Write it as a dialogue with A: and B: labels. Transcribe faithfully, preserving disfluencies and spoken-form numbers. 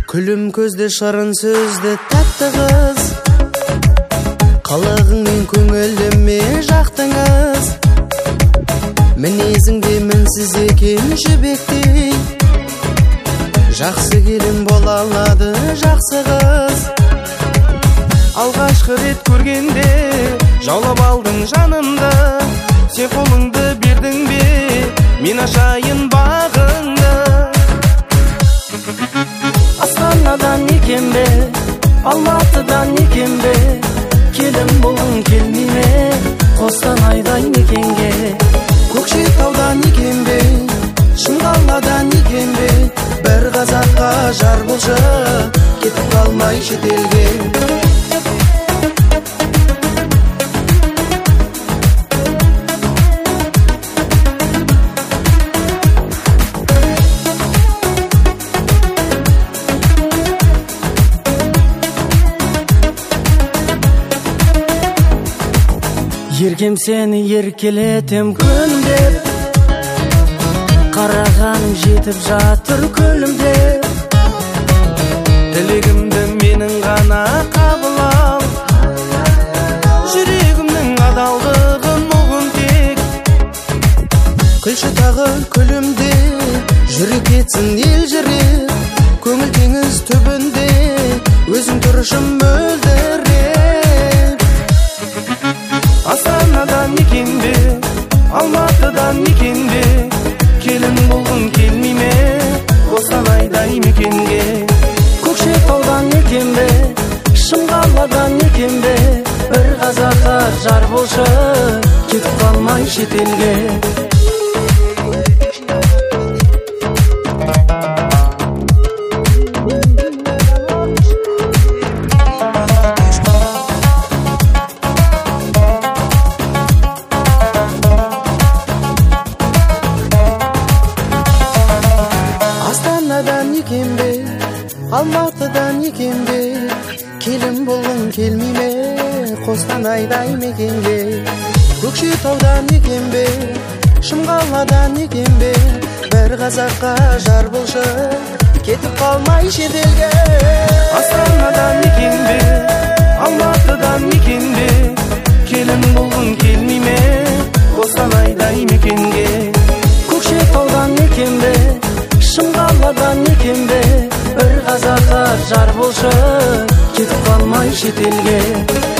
A: Күлім көзді шарын сөзді тәтті қыз, қалағыңмен көңіліме жақтыңыз. Мінезіңде мінсіз екен жібектей, жақсы келін бола алады жақсы қыз. Алғашқы рет көргенде жаулап алдың жанымды, сен қолыңды бердің бе, мен ашайын бағыңды.
B: Астанадан екен бе, Алматыдан екен бе, келін болғың келмей ме, Қостанайдан мекенге.
A: Көкшетаудан екен бе, Шымқаладан екен бе, бір қазаққа жар болшы, кетіп қалмай шетелге.
B: Еркем сені еркелетем күндеп, қарағаның жетіп жатыр күлімдеп.
A: Тілегімді менің ғана қабыл ал, жүрегімнің адалдығын ұғын тек. Күлші тағы күлімде, жүрек кетсін ел жүрек, көңіл теңіз түбінде, өзің тұрышым мөлдірек. Астанадан екен бе, Алматыдан екен бе, келін болғың келмей ме, Қостанайдай мекенге.
B: Көкшетаудан екен бе, Шымқаладан екен бе, бір қазаққа жар болшы, кетіп қалмай шетелге.
A: Астанадан екен бе, Алматыдан екен бе, келін болғың келмей ме, Қостанайдай мекенге. Көкшетаудан екен бе, Шымқаладан екен бе, бір қазаққа жар болшы, кетіп қалмай шетелге. Астанадан екен бе, Алматыдан екен бе, келін болғың келмей ме, Қостанайдай мекенге.
B: Көкшетаудан екен бе, Шымқаладан екен бе, бір қазаққа жар болшы, кетіп қалмай шетелге.